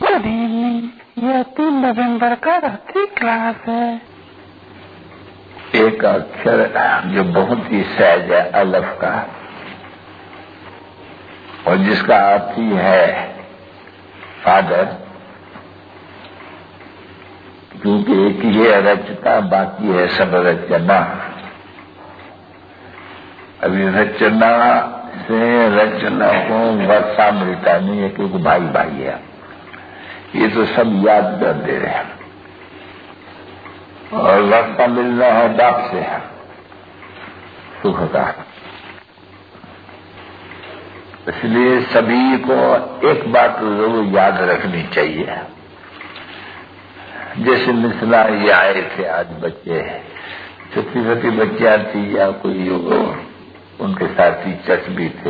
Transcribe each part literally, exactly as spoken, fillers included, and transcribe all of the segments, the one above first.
Good evening. यह तीन नवंबर का रात्रि क्लास है। एक अक्षर जो बहुत ही सहज है, अलफ का, और जिसका अर्थ ही है फादर, क्योंकि एक ये रचता, बाकी है सब रचना। अभी रचना से रचना को वर्षा मिलता नहीं है, क्योंकि भाई भाई है। ये तो सब याद कर दे रहे हैं। और वर्षा मिलना है बाप से, सुख का। इसलिए सभी को एक बात जरूर याद रखनी चाहिए। जैसे मिथिला ये आए थे आज बच्चे, छोटी छोटी बच्चियां थी या कोई उनके साथ टीचर्स भी थे,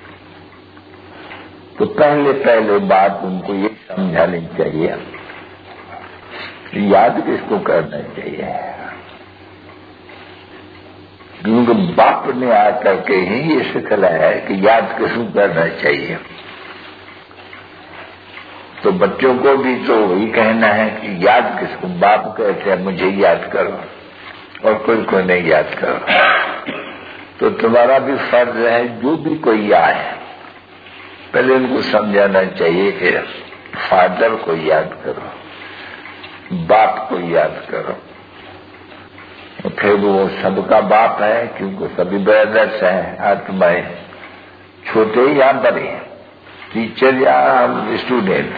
तो पहले पहले बात उनको ये समझानी चाहिए कि याद किसको करना चाहिए, क्योंकि बाप ने आकर के ही ये सिखलाया है कि याद किसको करना चाहिए। तो बच्चों को भी तो वही कहना है कि याद किसको, बाप कहते हैं मुझे याद करो, और कोई को नहीं याद करो। तो तुम्हारा भी फर्ज है, जो भी कोई आए पहले उनको समझाना चाहिए कि फादर को याद करो, बाप को याद करो। फिर वो सबका बाप है, क्योंकि सभी ब्रदर्स हैं, आत्माएं, छोटे या बड़े, टीचर या स्टूडेंट।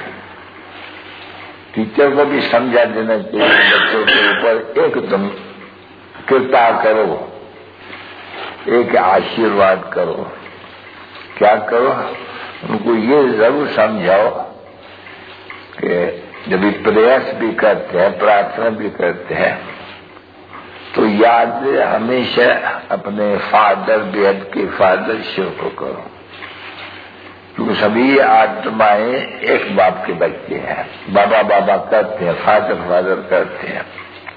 टीचर को भी समझा देना चाहिए बच्चों के ऊपर, एक तुम कृपा करो, एक आशीर्वाद करो। क्या करो? उनको ये जरूर समझाओ कि जब प्रयास भी करते हैं, प्रार्थना भी करते हैं, तो याद हमेशा अपने फादर, बेहद के फादर शिव को करो, क्योंकि सभी आत्माएं एक बाप के बच्चे हैं। बाबा बाबा करते हैं, फादर फादर करते हैं।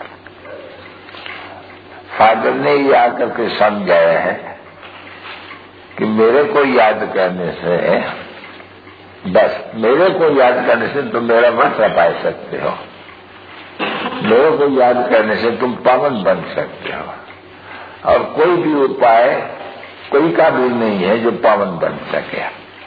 फादर ने ये आकर के समझाया है कि मेरे को याद करने से, बस मेरे को याद करने से तुम मेरा वस्त्र पा सकते हो, मेरे को याद करने से तुम पावन बन सकते हो। और कोई भी उपाय कोई का भी नहीं है जो पावन बन सके।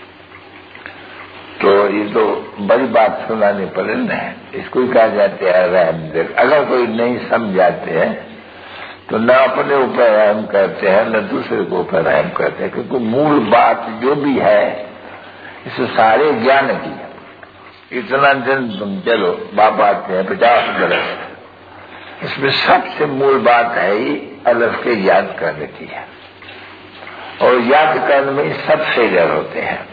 तो ये तो बड़ी बात सुनानी पड़े न, इसको ही कहा जाते हैं रहम दिल। अगर कोई नहीं समझाते हैं तो न अपने ऊपर रहम करते हैं, न दूसरे के ऊपर रहम करते हैं, क्योंकि मूल बात जो भी है इस सारे ज्ञान की। इतना दिन तुम चलो, बाप आते हैं पचास बरस, इसमें सबसे मूल बात है ही अलग के याद करने की है। और याद करने में सब फेलियर होते हैं।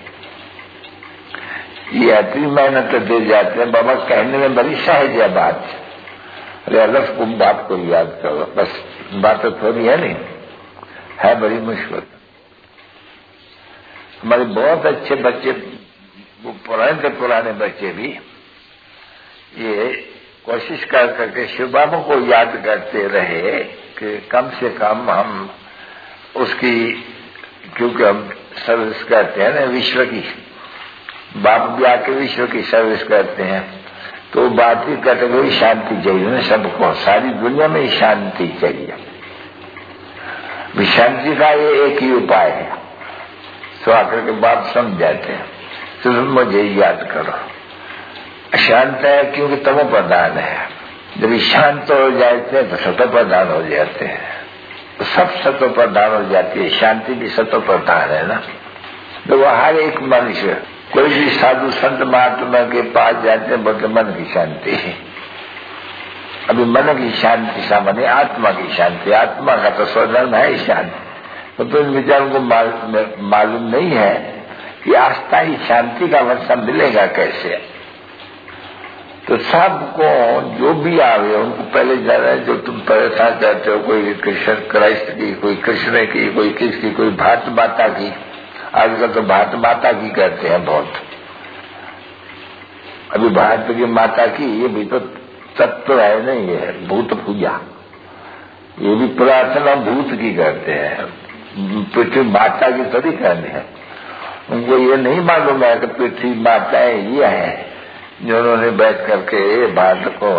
ये अति मेहनत दे जाते हैं। बाबा कहने में बड़ी सहज है बात, अरे अलग को बाप को याद करो, बस बात तो थोड़ी है नहीं, है बड़ी मुश्किल। हमारे बहुत अच्छे बच्चे, वो पुराने से पुराने बच्चे भी ये कोशिश कर करके शिव बाबा को याद करते रहे कि कम से कम हम उसकी, क्योंकि हम सर्विस करते हैं ना विश्व की, बाप भी आके विश्व की सर्विस करते हैं, तो बात की कैटेगरी शांति चाहिए ना सबको, सारी दुनिया में ही शांति चाहिए। शांति का ये एक ही उपाय है। तो आकर के बात समझाते हैं, तो मुझे याद करो। अशांत है क्योंकि तमो प्रधान है, जब शांत हो जाते हैं तो सतो प्रधान हो जाते हैं, तो सब सतो प्रधान हो जाती है। शांति भी सतो प्रधान है ना। तो वह हर एक मनुष्य, कोई भी साधु संत महात्मा के पास जाते हैं, बोलते मन की शांति है। अभी मन की शांति सामान्य आत्मा की शांति, आत्मा का तो स्वधर्म है शांति। तो, तो इन विचारों को मालूम नहीं है कि आस्था ही शांति का वर्षा मिलेगा कैसे। तो सबको जो भी आवे उनको पहले जाना है, जो तुम परेशान करते हो, कोई कृष्ण क्राइस्ट की, कोई कृष्ण की, कोई किसकी, कोई भारत माता की। आजकल तो भारत माता की करते हैं बहुत। अभी भारत की माता की ये भी तो तत्व है नहीं, ये भूत पूजा, ये भी प्रार्थना भूत की करते हैं, पृथ्वी माता की थोड़ी करनी है। उनको ये नहीं मालूम है कि पृथ्वी माता है ये है, जिन्होंने बैठ करके भारत को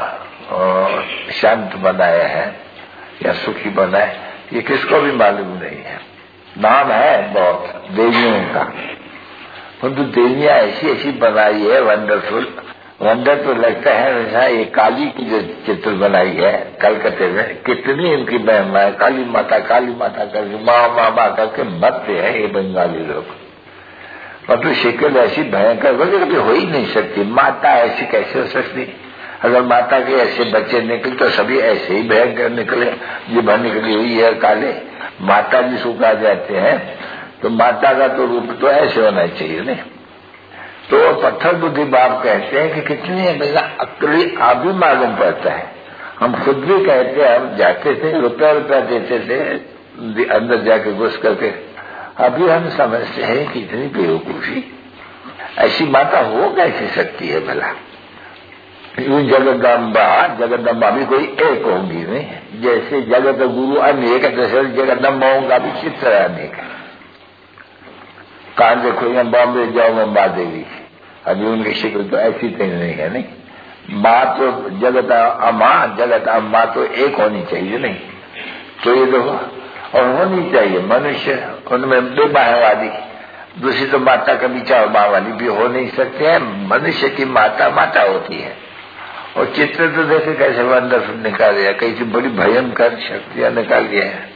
शांत बनाया है या सुखी बनाया, ये किसको भी मालूम नहीं है। नाम है बहुत देवियों का, परंतु देवियां ऐसी ऐसी बनाई है वंडरफुल। वंडर तो लगता है वैसा ये काली की जो चित्र बनाई है कलकत्ते में, कितनी इनकी महिमा है। काली माता काली माता करके माँ माँ माँ करके मरते हैं ये बंगाली लोग, परंतु शिकल ऐसी भयंकर वजह कभी हो ही नहीं सकती। माता ऐसी कैसे हो सकती? अगर माता के ऐसे बच्चे निकले तो सभी ऐसे ही भयंकर निकले। जिभ निकली हुई है काले, माता जी सुखा जाते हैं, तो माता का तो रूप तो ऐसे होना चाहिए नहीं। तो पत्थर बुद्धि बाप कहते हैं कि कितनी भैया अकली आप भी मालूम पड़ता है। हम खुद भी कहते हैं, हम जाते थे रुपया रुपया देते थे अंदर जाके घुस करके, अभी हम समझते हैं कि इतनी बेवकूफी, ऐसी माता हो कैसे सकती है भला? जगदम्बा जगदम्बा भी कोई एक होंगी नहीं, जैसे जगत गुरु अनेक जैसे जगदम्बाओं का भी चित्र अनेक है। कहा देखो यहाँ बॉम्बे जाओ अम्बा देवी, अभी उनकी शिक्ल तो ऐसी तो नहीं है नहीं। माँ तो जगत अम्मा जगत अम्मा तो एक होनी चाहिए नहीं, तो ये देखो और होनी चाहिए मनुष्य उनमें बेबाहवादी। दूसरी तो माता का विचार माँ वाली भी हो नहीं सकते हैं। मनुष्य की माता माता होती है। और चित्र तो देखे कैसे वंडरफुल निकाल दिया, कैसी बड़ी भयंकर शक्तियां निकाल दिया है।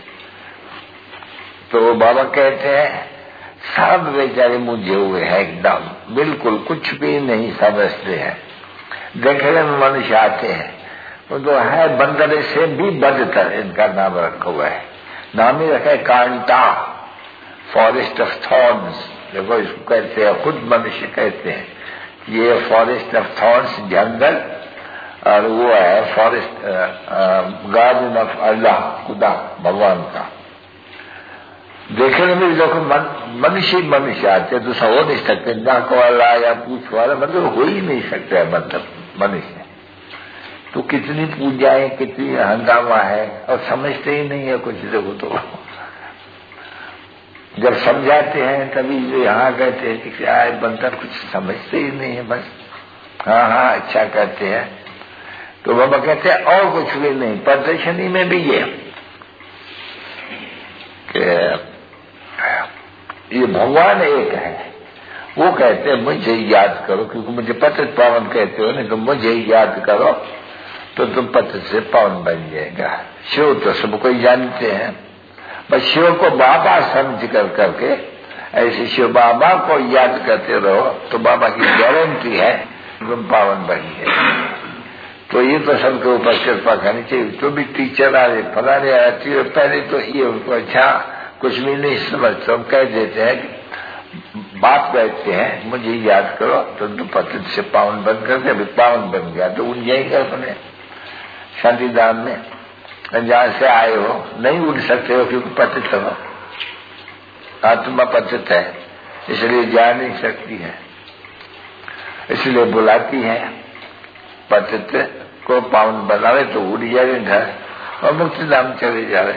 तो बाबा कहते हैं सब बेचारे मुझे हुए हैं एकदम, बिल्कुल कुछ भी नहीं समझते हैं। देखने में मनुष्य आते हैं, वो तो है बंदर से भी बदतर, इनका नाम रखा हुआ है। नाम ही रखा है कांटा, फॉरेस्ट ऑफ थॉर्न्स। देखो इसको कहते हैं, खुद मनुष्य कहते हैं ये फॉरेस्ट ऑफ थॉर्न्स जंगल, और वो है फॉरेस्ट गार्डन ऑफ अल्लाह खुदा भगवान का। देखने में देखो मनुष्य मनुष्य आते तो सब हो नहीं सकते, नाक वाला या पूछ वाला मतलब हो ही नहीं सकता मतलब मनुष्य। तो कितनी पूजाएं कितनी हंगामा है और समझते ही नहीं है कुछ। देखो तो जब समझाते हैं तभी जो यहाँ कहते हैं कि क्या है बंदर, कुछ समझते ही नहीं है, बस हाँ हाँ अच्छा कहते हैं। तो बाबा कहते हैं और कुछ भी नहीं। प्रदर्शनी में भी ये कि ये भगवान एक है, वो कहते हैं मुझे याद करो, क्योंकि मुझे पतित पावन कहते हो नहीं, तो मुझे याद करो तो तुम पतित से पावन बन जाएगा। शिव तो सब कोई जानते हैं, बस शिव को बाबा समझ कर करके ऐसे शिव बाबा को याद करते रहो तो बाबा की गारंटी है तुम पावन बन जाएगा। तो ये तो सबके ऊपर कृपा करनी चाहिए। तो भी टीचर आ रहे फलाने आती है, पहले तो ये उनको अच्छा कुछ भी नहीं समझते, हम कह देते हैं कि बाप कहते हैं मुझे याद करो तो तुम पतित से पावन बन करके अभी पावन बन गया तो उठ जाएगा अपने शांतिधाम में। जहां से आए हो नहीं उठ सकते हो क्योंकि पतित हो, आत्मा पतित है, इसलिए जा नहीं सकती है, इसलिए बुलाती है पतित को पावन बनावे तो उड़ जाए घर और मुक्ति धाम चले जावे।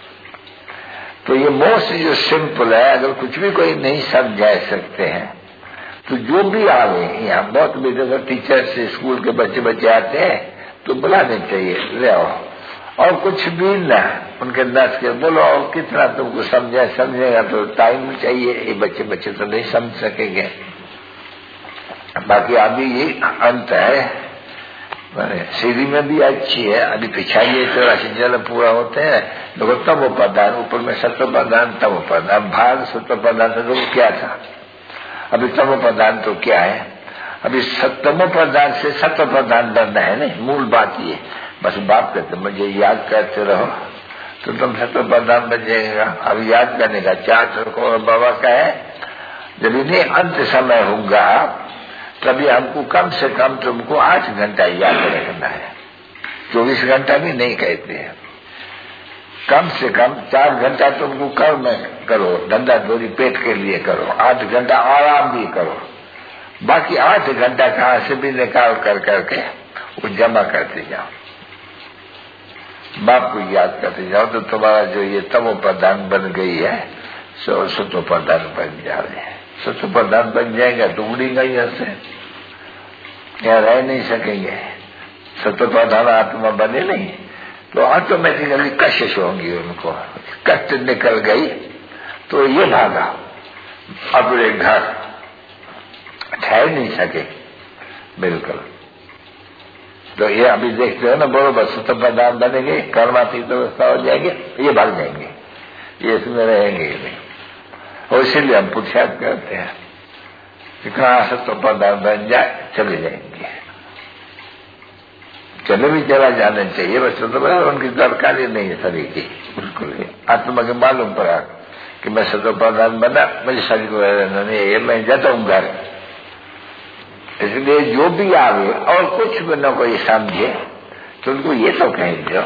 तो ये मोस्ट जो सिंपल है, अगर कुछ भी कोई नहीं समझा सकते हैं तो जो भी आवे, यहाँ बहुत भी टीचर से स्कूल के बच्चे बच्चे आते हैं तो बुलाने चाहिए, ले आओ और कुछ भी ना उनके नस के बोलो और कितना तुमको समझा समझेगा तो टाइम चाहिए, ये बच्चे बच्चे तो नहीं समझ सकेंगे। बाकी अभी ये अंत है, सीढ़ी में भी अच्छी है, अभी पिछाई ये चौरासी जल पूरा होते हैं। देखो तब वो प्रधान, ऊपर में सत्व प्रधान तब वो प्रधान, भाग सत्व प्रधान तो क्या था, अभी तब प्रधान तो क्या है, अभी सप्तमो प्रधान से सत्व प्रधान बनना है नहीं, मूल बात ये। बस बाप कहते मुझे याद करते रहो तो तुम सत्व प्रधान बन जाएगा। अब याद करने का चार को बाबा का है, जब इन्हें अंत समय होगा तभी हमको कम से कम तुमको आठ घंटा याद रखना है, चौबीस घंटा भी नहीं कहते हैं, कम से कम चार घंटा तुमको कर्म करो, धंधा धोरी पेट के लिए करो, आठ घंटा आराम भी करो, बाकी आठ घंटा कहाँ से भी निकाल कर करके वो जमा करते जाओ, बाप को याद करते जाओ तो तुम्हारा जो ये तमो प्रधान बन गई है सो सतो प्रधान बन जा रहे हैं। सतो प्रधान बन जाएगा तो उड़ेगा यहाँ से। या रह नहीं सकेंगे, सत्व प्रधान आत्मा बने नहीं, तो ऑटोमेटिकली कशिश होंगी, उनको कष्ट निकल गई तो ये भागा अपने घर, ठहर नहीं सके बिल्कुल। तो ये अभी देखते हो ना, बरोबर सत्व प्रधान बनेंगे, कर्मातीत अवस्था हो जाएंगे, ये भाग जाएंगे, ये इसमें रहेंगे ही नहीं। और इसीलिए हम पुरुषार्थ करते हैं कि कहाँ सत्व प्रधान बन जाए, चले जाएंगे, चले भी चला जाना चाहिए, बस तो उनकी दरकारी नहीं है शरीर की, बिल्कुल आत्मा के मालूम पड़ा कि मैं सत्व प्रधान बना, मुझे शरीर को रहना नहीं है, मैं जाता हूँ घर। इसलिए जो भी आवे और कुछ भी न कोई समझे तो उनको ये तो कहेंगे,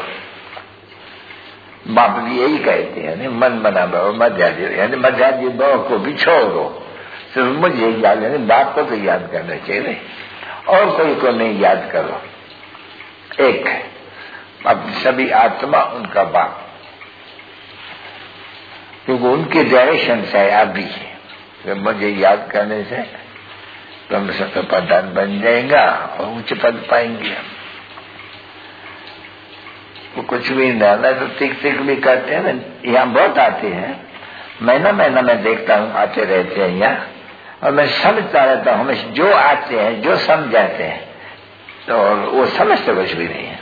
बाप भी यही कहते हैं, मन मना भाव मध्याजी, यानी मध्याजी भाव को भी छोड़ो, सिर्फ मुझे याद, यानी बाप को तो याद करना चाहिए, और कोई को नहीं याद करो। एक अब सभी आत्मा उनका बाप, क्योंकि उनके डायरेक्शन से अभी तो मुझे याद करने से तो हम सत्व प्रधान बन जाएगा और उच्च पद पाएंगे। वो कुछ भी ना तो तिक तिक भी करते हैं ना, यहाँ बहुत आते हैं, महीना महीना मैं देखता हूँ आते रहते हैं यहाँ, और मैं समझता रहता हूँ, हमें जो आते हैं जो समझाते हैं तो वो समझते कुछ भी नहीं है,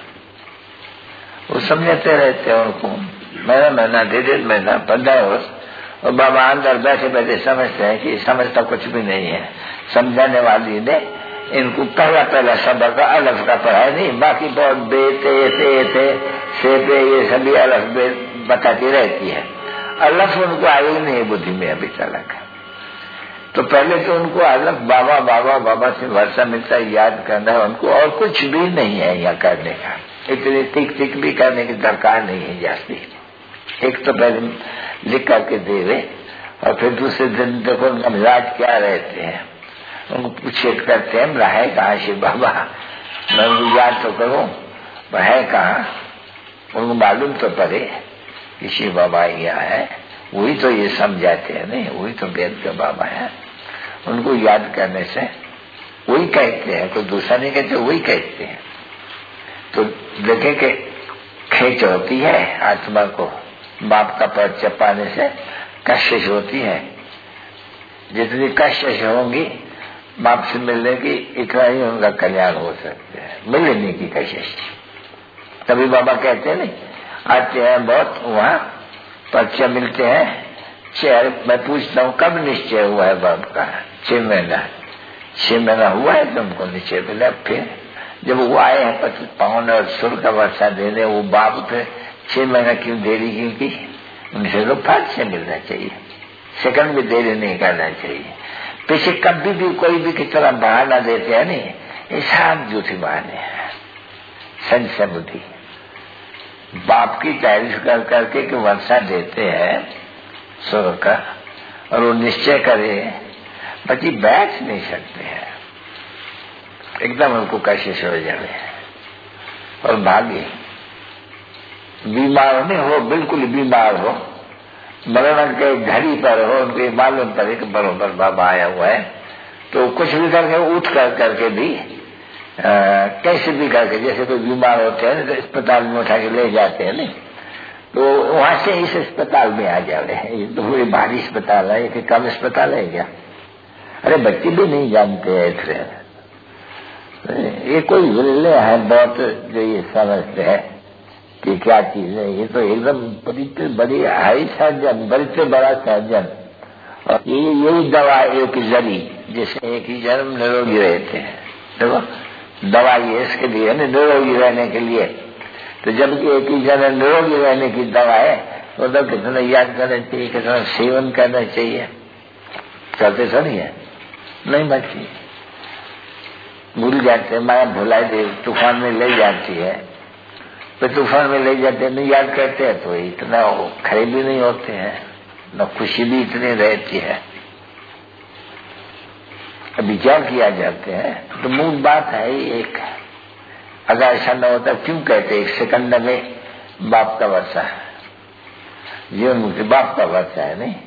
वो समझाते रहते हैं उनको महीना महीना डेढ़ डेढ़ महीना पंद्रह वर्ष, और बाबा अंदर बैठे बैठे समझते हैं कि समझता कुछ भी नहीं है। समझाने वाली ने इनको पहला पहला शब्द का अलग का पढ़ाया नहीं, बाकी बहुत बेते थे थे से पे ये सभी अलग बे बताती रहती है, अलग उनको आई नहीं बुद्धि में अभी तक। तो पहले तो उनको अलग बाबा बाबा बाबा से वर्षा मिलता याद करना है उनको, और कुछ भी नहीं है यहाँ करने का, इतनी टिक टिक भी करने की दरकार नहीं है जाती। एक तो पहले लिख करके दे रहे, और फिर दूसरे दिन देखो उनका मिजाज क्या रहते हैं, उनको पूछे करते हैं रहे कहाँ शिव बाबा, मैं उनको याद तो करूं वह है कहाँ, उनको मालूम तो पड़े कि शिव बाबा यहाँ है, वही तो ये समझाते हैं नहीं, वही तो वेद के बाबा है। उनको याद करने से वही कहते हैं, कोई दूसरा नहीं कहते, वही कहते हैं। तो देखें कि खेच होती है आत्मा को, बाप का परिचय पाने से कशिश होती है, जितनी कशिश होंगी बाप से मिलने की इतना ही उनका कल्याण हो सकता है, मिलने की कशिश। तभी बाबा कहते हैं नहीं, आते हैं बहुत वहाँ परिचय मिलते हैं, चेहरे मैं पूछता हूँ कब निश्चय हुआ है बाप का, छह महीना छह महीना हुआ है तुमको निश्चय मिला। फिर जब वो आए हैं पति पावन और सुर का वर्षा देने, वो बाप फिर छह महीना क्यों देरी क्यों की, उनसे तो फट से मिलना चाहिए, सेकंड भी देरी नहीं करना चाहिए। पीछे कभी भी कोई भी किस तरह बहाना देते हैं नहीं, ये सब झूठी बहाने हैं। संशय बुद्धि बाप की तारीफ कर करके कि वर्षा देते हैं सुर का, और वो निश्चय करे, बच्ची बैठ नहीं सकते हैं, एकदम उनको कशिश हो जाए और भागे। बीमार नहीं हो, बिल्कुल बीमार हो, मरण के घड़ी पर हो, उनको मालूम पड़े कि बरोबर बाबा आया हुआ है, तो कुछ भी करके उठ कर करके भी आ, कैसे भी करके, जैसे कोई बीमार होते हैं तो अस्पताल में उठा के ले जाते हैं नहीं, तो वहां से इस अस्पताल में आ जाए, ये तो बड़ी भारी अस्पताल है, कि कम अस्पताल है क्या? अरे बच्चे भी नहीं जानते हैं इतने, ये कोई विरले है बहुत जो ये समझते हैं कि क्या चीज है, ये तो एकदम बड़ी बड़ी हाई सर्जन, बड़ी से बड़ा सर्जन, और ये यही दवा एक जरी, जिससे एक ही जन्म निरोगी रहते हैं। देखो दवा ये इसके लिए है निरोगी रहने के लिए, तो जबकि एक ही जन्म निरोगी रहने की दवा है, तो तब कितना याद करना चाहिए, कितना सेवन करना चाहिए, करते तो नहीं है, नहीं बच्ची भूल जाते हैं, माया भुलाई दे तूफान में ले जाती है, तो तूफान में ले जाते हैं, नहीं याद करते हैं तो इतना खड़े भी नहीं होते हैं, न खुशी भी इतनी रहती है। विचार किया जाते हैं तो मूल बात है एक, अगर ऐसा न होता क्यों कहते एक सेकंड में बाप का वर्षा है, जीवन मुक्ति बाप का वर्षा है नहीं,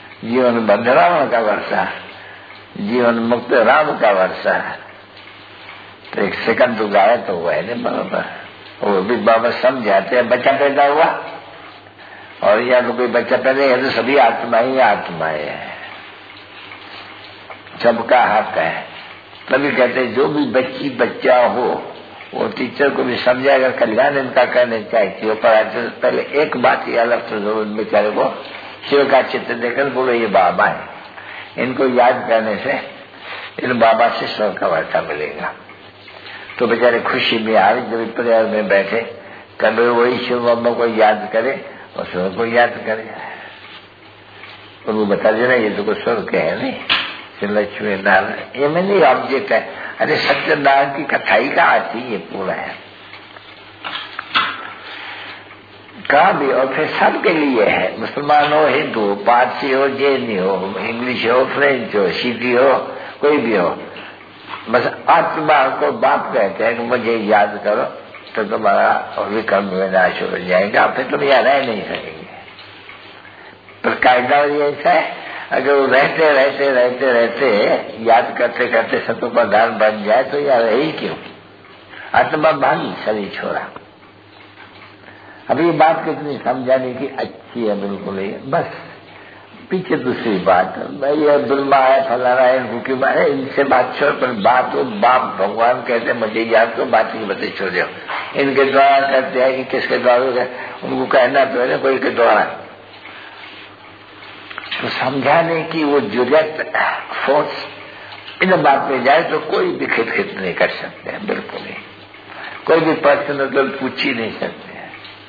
जीवन बंध रावण का वर्षा, जीवन मुक्त राम का वर्षा है, तो एक सेकंड तो गाया तो हुआ है नहीं बराबर, वो भी बाबा समझाते हैं। बच्चा पैदा हुआ और या तो कोई बच्चा पैदा है तो सभी आत्मा ही आत्माएं है, सबका हक है। तभी कहते हैं जो भी बच्ची बच्चा हो वो टीचर को भी समझे, अगर कल्याण इनका करने चाहिए पर पहले एक बात ये अलग तो जरूर बेचारे को शिव का चित्र देखकर बोलो ये बाबा है, इनको याद करने से इन बाबा से स्वर का वार्ता मिलेगा। तो बेचारे खुशी में आ रही जब परिवार में बैठे कभी वही शिव बाबा को याद करे और स्वर को याद करे, और वो बता देना ये तो कोई स्वर के है नहीं, लक्ष्मी नारायण ये में नहीं ऑब्जेक्ट है। अरे सत्यनारायण की कथाई का आती ये पूरा है कहा भी, और फिर सबके लिए है, मुसलमान हो, हिंदू हो, पारसी हो, जैनी हो, इंग्लिश हो, फ्रेंच हो, सिखी हो, कोई भी हो, बस आत्मा को बाप कहते हैं कि मुझे याद करो तो तुम्हारा विक्रम विनाश हो जाएगा, फिर तुम याद रह नहीं सकेंगे। पर कायदा ऐसा है अगर वो रहते रहते रहते रहते याद करते करते सतोप्रधान बन जाए तो यार रही क्यों, आत्मा भागी शरीर छोड़ा। अभी ये बात कितनी समझाने की अच्छी है, बिल्कुल ही बस पीछे दूसरी बात भाई ये दुल्मा है फलाना है भूखी बात है, इनसे बात छोड़, पर बात हो बाप भगवान कहते मुझे याद करो, बात की बते छोड़ जाओ, इनके द्वारा करते हैं कि किसके द्वारा, उनको कहना तो है ना कोई के द्वारा। तो समझाने की वो जरूरत फोर्स इन बात में जाए तो कोई भी खित खित नहीं कर सकते हैं, बिल्कुल ही कोई भी प्रश्न तो पूछ ही नहीं सकते हैं,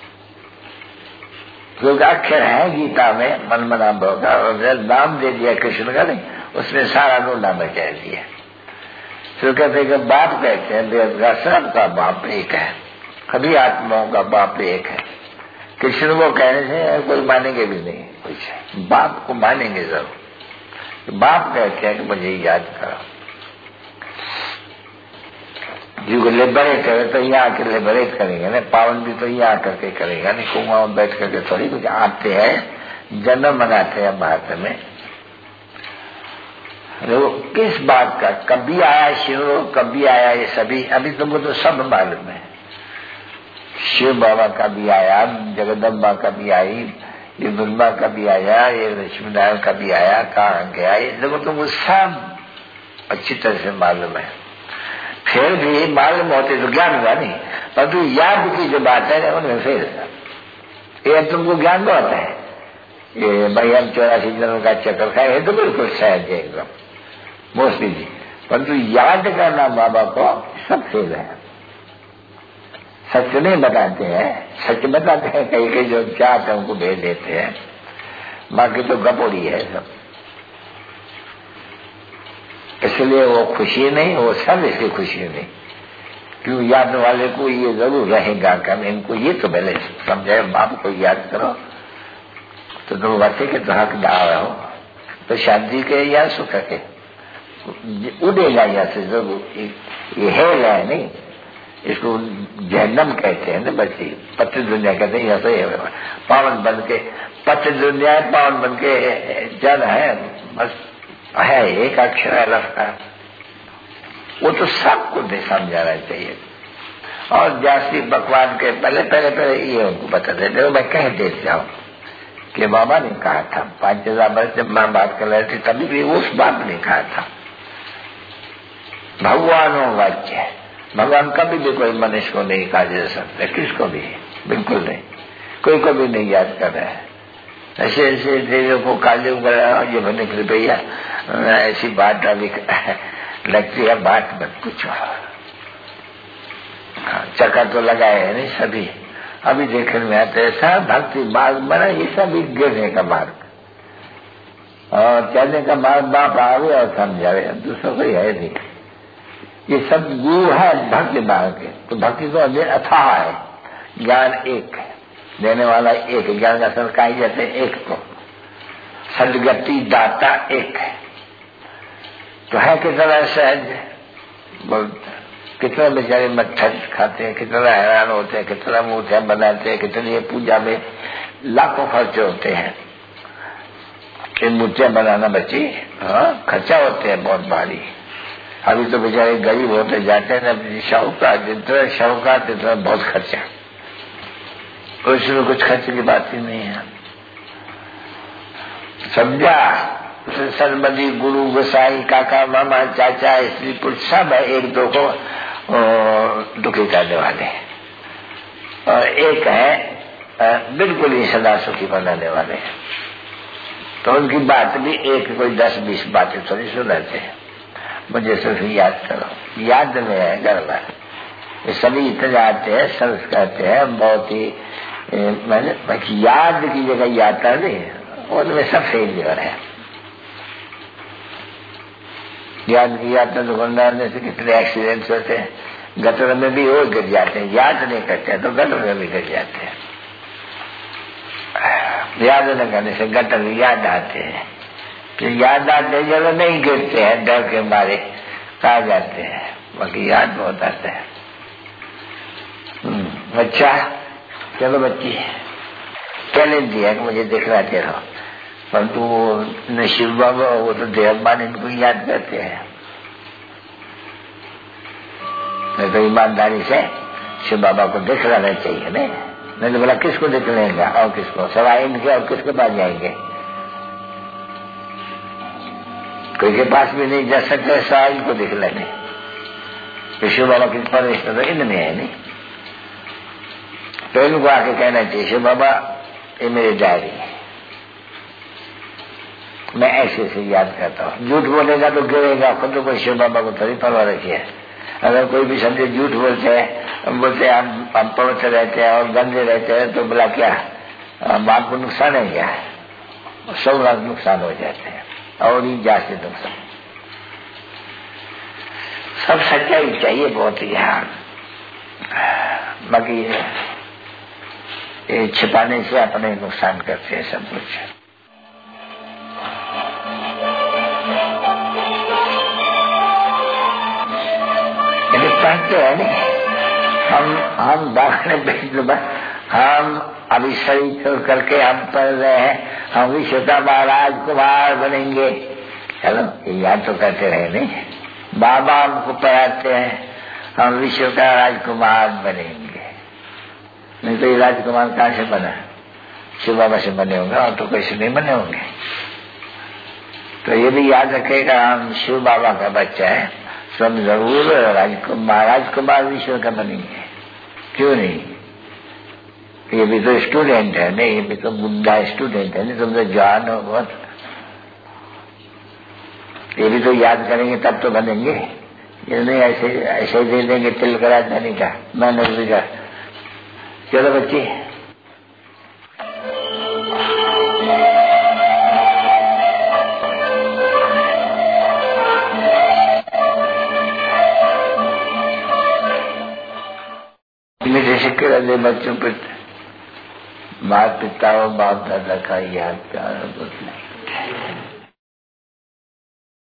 क्योंकि अक्षर है गीता में मन मना भोगा और नाम दे दिया कृष्ण का नहीं, उसमें सारा रोना में कह दिया। तो कहते कि बाप कहते हैं वेद का सबका बाप एक है, सभी आत्माओं का बाप एक है। कृष्ण को कहने से कोई मानेंगे भी नहीं, कुछ बाप को मानेंगे जरूर। बाप कहते हैं कि मुझे याद करो, जो लिबरेट करे तो यहाँ आकर लिबरेट करेंगे ना, पावन भी तो यहाँ आकर के करेगा नहीं, कुआं में बैठ करके थोड़ी कुछ आते हैं, जन्म मनाते हैं भारत में। देखो किस बात का, कभी आया शिव कभी आया ये सभी, अभी तुमको तो सब मालूम है, शिव बाबा का भी आया, जगदम्बा का भी आई, ये दुर्गा का भी आया, ये लक्ष्मी नारायण का भी आया, कहाँ गया, ये देखो तुमको सब अच्छी तरह से मालूम है। फिर भी मालूम होते तो ज्ञान हुआ नहीं, परंतु याद की जो बात है उनमें फिर ये तुमको ज्ञान बहुत है, ये भाई हम चौरासी जन्म का चक्कर खाए ये तो बिल्कुल सहज है एकदम मोस्टली जी, परंतु याद करना बाबा को सब फेल है। सच नहीं बताते हैं, सच बताते हैं कई कई जो चाहते हैं उनको भेज देते हैं, बाकी तो गपोड़ी है सब। इसलिए वो खुशी नहीं, वो सब इसकी खुशी नहीं, क्यों याद वाले को ये जरूर रहेगा कि इनको ये तो पहले समझाए, बाप को याद करो तो तुम वैसे के तो हकदार हो, तो शांति के या सुख के उड़ेगा या से जरूर, ये है नहीं, इसको जहन्नम कहते हैं ना बच्ची, पत्र दुनिया कहते हैं, ऐसे पावन बन के पत्र दुनिया पावन बन के जन है, बस है एक अक्षर है लफड़ा, वो तो सबको समझाना चाहिए। और जासी भगवान के पहले पहले पहले ये उनको बता देते, मैं कह देता हूँ कि बाबा ने कहा था पांच हजार वर्ष जब मैं बात कर रही थी तभी भी उस बात ने कहा था, भगवानों वाक्य, भगवान कभी भी कोई मनुष्य को नहीं कहा जा सकता, किसको भी बिल्कुल नहीं, कोई को भी नहीं याद कर रहा है। ऐसे ऐसे देवियों को काले ये बने भैया ऐसी बात अभी लगती है, बात मत पूछो, चक्कर तो लगाए है नहीं सभी, अभी देखने में आते हैं सब भक्ति मार्ग बना, ये सब गिरने का मार्ग और चलने का मार्ग बाप आवे और समझावे, दूसरों को है नहीं, ये सब गुरु है भक्ति मार्ग के। तो भक्ति तो अथाह है, ज्ञान एक है, देने वाला एक, ज्ञान का संस्कार जैसे एक, को सदगति दाता एक है, तो है कितना सहज, कितना बेचारे मच्छर खाते हैं, कितना हैरान होते हैं, कितना मूर्तियां बनाते हैं, कितनी पूजा में लाखों खर्चे होते हैं, ये मूर्तियां बनाना बच्ची हाँ खर्चा होते हैं बहुत भारी, अभी तो बेचारे गरीब होते जाते हैं ना, शाहूकार जितना शाहूकार तितना बहुत खर्चा, उसमें कुछ खर्च की बात ही नहीं है। समझा? सरमदी गुरु गोसाई काका मामा चाचा स्त्री पुरुष सब है, एक दो को दुखी करने वाले और एक है बिल्कुल ही सदा सुखी बनाने वाले। तो उनकी बात भी एक कोई दस बीस बातें थोड़ी सुनाते हैं। मुझे सिर्फ याद करो, याद में है गड़बड़। ये सभी इतने आते हैं, सर्च करते हैं, बहुत ही मैंने बाकी याद की जगह यात्रा नहीं, उनमें सब फेलियर है। याद की यात्रा दुकानदार से कितने एक्सीडेंट्स होते हैं, गटर में भी वो गिर जाते हैं, याद नहीं करते हैं तो गटर में भी गिर जाते हैं। याद न करने से गटर में याद आते हैं, तो याद आते हैं जब नहीं गिरते हैं, डर के मारे कहा जाते हैं, बाकी याद बहुत आते हैं। अच्छा चलो बच्ची, टैलेंट दिया कि मुझे दिखलाते रहो, परंतु न शिव बाबा वो तो देवमान इनको याद करते हैं। नहीं तो ईमानदारी से शिव बाबा को दिखलाना चाहिए नहीं, नहीं तो बोला किसको दिखलाएंगे और किसको, सवाई इनके और किसके पास जाएंगे, कोई के पास भी नहीं जा सकते, सवाई इनको दिखलाने। तो शिव बाबा की परवेश तो इनमें है नहीं, तो इनको आके कहना चाहिए शिव बाबा ये मेरी डायरी है, मैं ऐसे ऐसे याद करता हूँ। झूठ बोलेगा तो गिरेगा, खुद तो कोई शिव बाबा को थोड़ी परवाह रखी है। अगर कोई भी समझे झूठ बोलते हैं, बोलते हैं हम हम पवित्र रहते हैं और गंदे रहते हैं, तो बोला क्या बाप को नुकसान है क्या, सौ लाख नुकसान हो जाते हैं और ही जाते नुकसान। सब सच्चाई चाहिए बहुत ही, हाँ बाकी ये छिपाने से अपने नुकसान करते हैं सब कुछ। कहते हैं नहीं, हम हम बाहर भेज हम अभी शरीर छोड़ करके हम पढ़ रहे हैं, हम विश्व का राजकुमार बनेंगे। चलो ये याद तो करते रहे नहीं, बाबा हमको पढ़ाते हैं हम विश्व का राजकुमार बनेंगे। नहीं तो ये राजकुमार कहाँ से बना, शिव बाबा से बने होंगे और तो कैसे नहीं बने होंगे। तो ये भी याद रखेगा हम शिव बाबा का बच्चा है, सब जरूर राजकुमार राजकुमार विश्व का बनेंगे, क्यों नहीं। ये भी तो स्टूडेंट है नहीं, ये भी तो बुढ़ा स्टूडेंट है नहीं, तुम तो जान हो बहुत, ये भी तो याद करेंगे तब तो बनेंगे। ये नहीं ऐसे ऐसे दे देंगे तिल करा जाने का मेहनत भी का। चलो बच्चे शिक्र दे बच्चों पर, माँ पिता और बाप दादा का याद प्यार